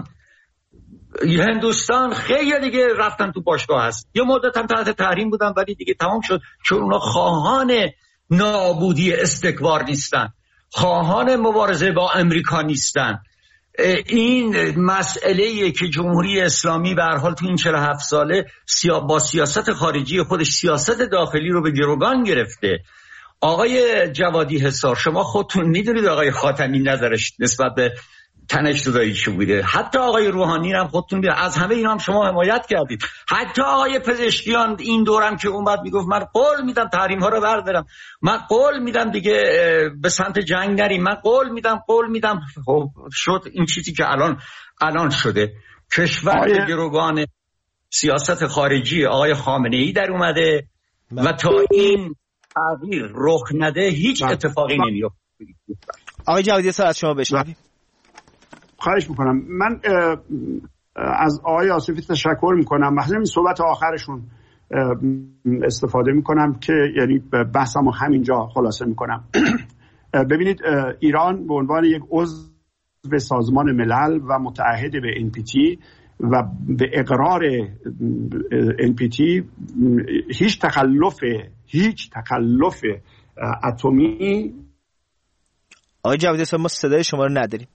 هندوستان خیلی دیگه رفتن تو باشگاه هست، یه مدت هم تحت تحریم بودن ولی دیگه تمام شد، چون اونا خواهان نابودی استکبار نیستن، خواهان مبارزه با امریکا نیستن. این مسئله‌ایه که جمهوری اسلامی به هر حال تو این چهل و هفت ساله سیا با سیاست خارجی خودش سیاست داخلی رو به گروگان گرفته. آقای جوادی حصار شما خودتون میدونید آقای خاتمی نظرش نسبت به تنش زدایی چی بوده، حتی آقای روحانی هم خودتون بیده. از همه اینا هم شما حمایت کردید. حتی آقای پزشکیان این دورم که اومد میگفت من قول میدم تحریم ها رو بردارم، من قول میدم دیگه به سمت جنگ نریم، من قول میدم قول میدم خب شد این چیزی که الان الان شده. کشور به گروگان سیاست خارجی آقای خامنه ای در اومده و تا این تغییر رخ نده هیچ اتفاقی نمیفته. آقای جوادی اسار از شما بشنویم. خواهش میکنم. من از آقای آصفی تشکر میکنم. مثلا این صحبت آخرشون استفاده میکنم که یعنی بحثمو همینجا خلاصه میکنم. ببینید ایران به عنوان یک عضو سازمان ملل و متعهد به ان پی تی و به اقرار ان پی تی هیچ تخلف هیچ تخلف اتمی. آقای جوادی اسار ما صدای شما رو نداریم.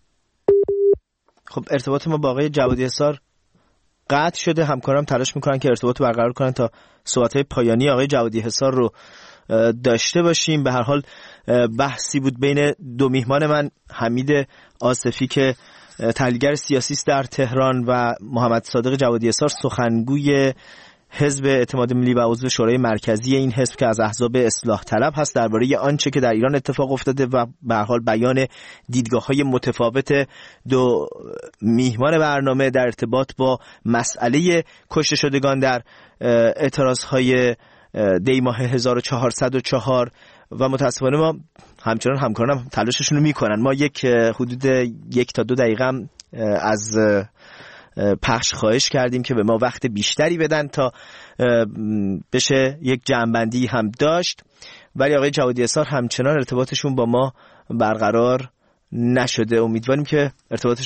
خب ارتباط ما با آقای جوادی اسار قطع شده. همکارم تلاش میکنن که ارتباط برقرار کنن تا صحبت‌های پایانی آقای جوادی اسار رو داشته باشیم. به هر حال بحثی بود بین دو میهمان من، حمید آصفی که تحلیلگر سیاسی است در تهران و محمد صادق جوادی اسار سخنگوی حزب اعتماد ملی و عضو شورای مرکزی این حزب که از احزاب اصلاح طلب هست، درباره آنچه که در ایران اتفاق افتاده و به هر حال بیان دیدگاه‌های متفاوت دو میهمان برنامه در ارتباط با مسئله کشته شدگان در اعتراض‌های دی ماه هزار و چهارصد و چهار و متاسفانه ما همچنان همکارانم تلاششون رو میکنن. ما یک حدود یک تا دو دقیقه هم از پخش خواهش کردیم که به ما وقت بیشتری بدن تا بشه یک جمع‌بندی هم داشت، ولی آقای جوادی اسار همچنان ارتباطشون با ما برقرار نشده. امیدواریم که ارتباطشون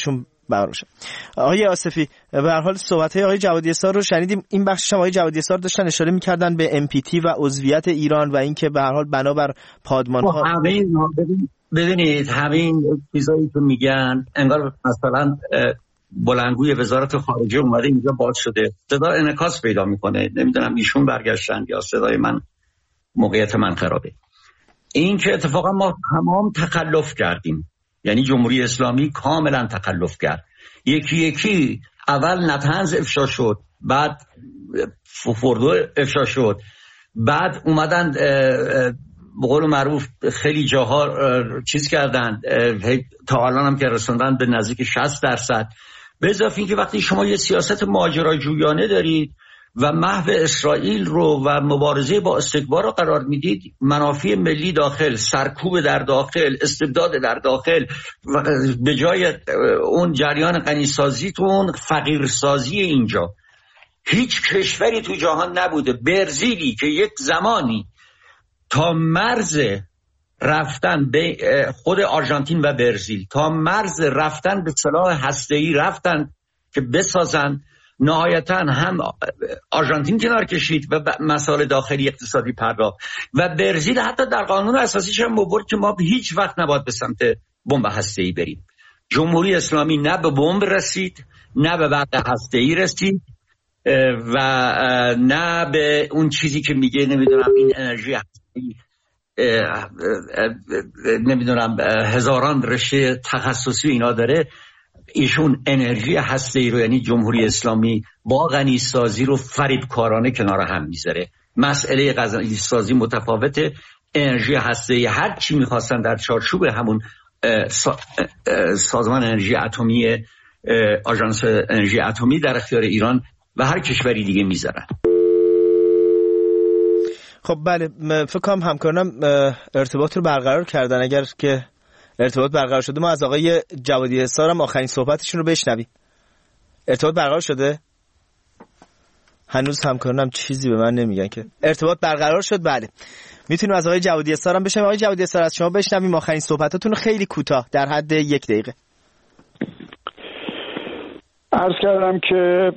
باشه. آقای آصفی، به هر حال صحبت‌های آقای جوادی اسار رو شنیدیم. این بخشش هم آقای جوادی اسار داشتن اشاره می‌کردن به ام پی تی و عضویت ایران و اینکه به هر حال بنابر پادمان‌ها ببینید همین چیزایی که میگن انگار مثلا بلندگوی وزارت خارجه اومده اینجا باز شده، صدا انعکاس پیدا میکنه. نمیدونم ایشون برگشتن یا صدای من، موقعیت من خرابه. این که اتفاقا ما تمام تخلف کردیم، یعنی جمهوری اسلامی کاملا تخلف کرد. یکی یکی اول نطنز افشا شد، بعد فوردو افشا شد، بعد اومدن به قول معروف خیلی جاها چیز کردن، تا الان هم که رسوندن به نزدیک شصت درصد. به اضافه اینکه وقتی شما یه سیاست ماجراجویانه دارید و محو اسرائیل رو و مبارزه با استکبار رو قرار میدید، منافع ملی داخل، سرکوب در داخل، استبداد در داخل و به جای اون جریان غنیسازیتون فقیرسازی اینجا. هیچ کشوری تو جهان نبوده، برزیلی که یک زمانی تا مرز رفتن به خود آرژانتین و برزیل، تا مرز رفتن به سلاح هسته‌ای رفتن که بسازن، نهایتا هم آرژانتین کنار کشید و مسائل داخلی اقتصادی پرداخت و برزیل حتی در قانون اساسیش هم آورد که ما هیچ وقت نباید به سمت بمب هسته‌ای بریم. جمهوری اسلامی نه به بمب رسید، نه به برق هسته‌ای رسید و نه به اون چیزی که میگه نمیدونم این انرژی هسته‌ای نمیدونم هزاران رشته تخصصی اینا داره. ایشون انرژی هسته‌ای رو، یعنی جمهوری اسلامی، با غنیسازی رو فریبکارانه کنار هم میذاره. مسئله غنیسازی متفاوته، انرژی هسته‌ای هر چی میخواستن در چارچوب همون سازمان انرژی اتمی، آژانس انرژی اتمی در اختیار ایران و هر کشوری دیگه میذارن. خب بله، فکر کنم همکارانم ارتباط رو برقرار کردن. اگر که ارتباط برقرار شده، ما از آقای جوادی اسار هم آخرین صحبتشون رو بشنویم. ارتباط برقرار شده؟ هنوز همکارانم چیزی به من نمیگن که ارتباط برقرار شد. بله، میتونیم از آقای جوادی اسار هم بشنویم. آقای جوادی اسار، از شما بشنویم آخرین صحبتاتون رو خیلی کوتاه، در حد یک دقیقه. عرض کردم که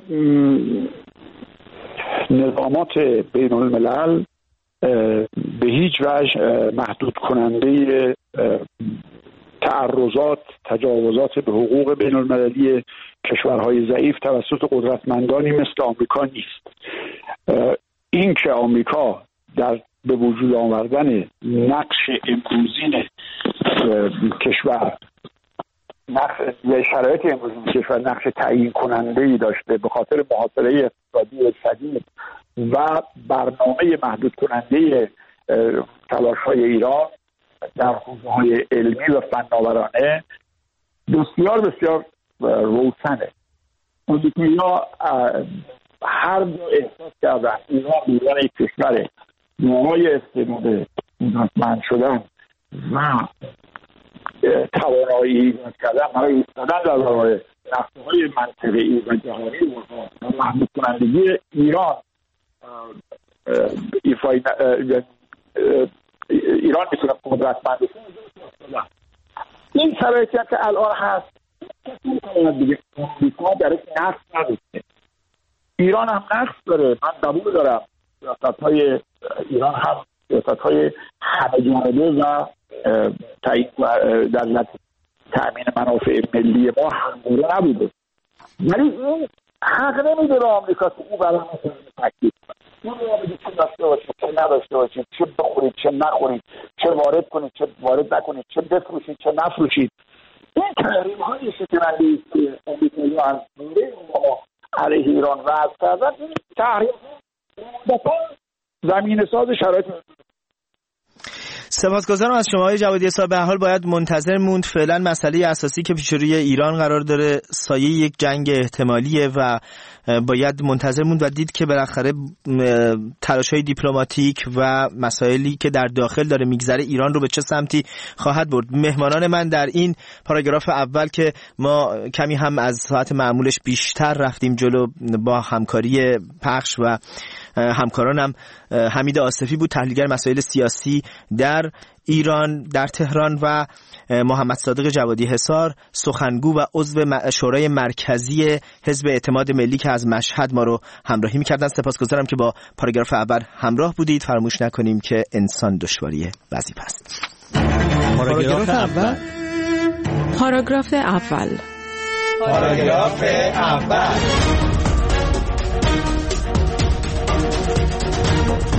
نظامات بین الملل به هیچ وجه محدود کننده تعرضات، تجاوزات به حقوق بین المللی کشورهای ضعیف توسط قدرتمندانی مثل آمریکا نیست. این که آمریکا در به وجود آوردن نقش امروزین کشور، نقش شرایط امروزین کشور نقش تعیین کننده‌ای داشته به خاطر محاصره اقتصادی شدید و برنامه محدود کننده تلاش‌های ایران در حوزه‌های علمی و فناورانه بسیار بسیار روشنه. امریکایی‌ها هر دو احساس کردن ایران ایران یک کشور دارای استعداد قدرتمند شدن و توانایی ایجاد کردن برای ایستادن در برابر نقشه‌های منطقه‌ای و جهانی و محدود کنندگی ایران. ایفای ایران میتونه قدرتمند بشه. این شرایطی که الان هست دیگه آمریکا درش نقص نداشته، ایران هم نقص داره. من قبول دارم سیاست‌های ایران هم سیاست‌های همه جانبه و در تأمین منافع ملی ما همواره نبوده، ولی این حق نمیده به آمریکا که او برای ما تکلیف کنه. اون رو بگید چه داشته باشید، چه نداشته باشید، چه بخورید، چه نخورید، چه وارد کنید، چه وارد نکنید، چه بفروشید، چه نفروشید. این تحریم های شکننده است که امریکایی از دوره ما علیه ایران وضع کردن. این تحریم ها زمین ساز شرایط. سپاسگزارم از شما آقای جوادی اسار. به هر حال باید منتظر موند. فعلا مسئله اساسی که پیش روی ایران قرار داره سایه یک جنگ احتمالیه و باید منتظر موند و دید که بالاخره تلاش‌های دیپلماتیک و مسائلی که در داخل داره میگذره ایران رو به چه سمتی خواهد برد. مهمانان من در این پاراگراف اول که ما کمی هم از ساعت معمولش بیشتر رفتیم جلو با همکاری پخش و همکارانم حمید آصفی بود، تحلیلگر مسائل سیاسی در ایران در تهران، و محمد صادق جوادی حصار، سخنگو و عضو شورای مرکزی حزب اعتماد ملی که از مشهد ما رو همراهی می‌کردن. سپاسگزارم که با پاراگراف اول همراه بودید. فراموش نکنیم که انسان دشواری وظیفه است. پاراگراف اول پاراگراف اول پاراگراف اول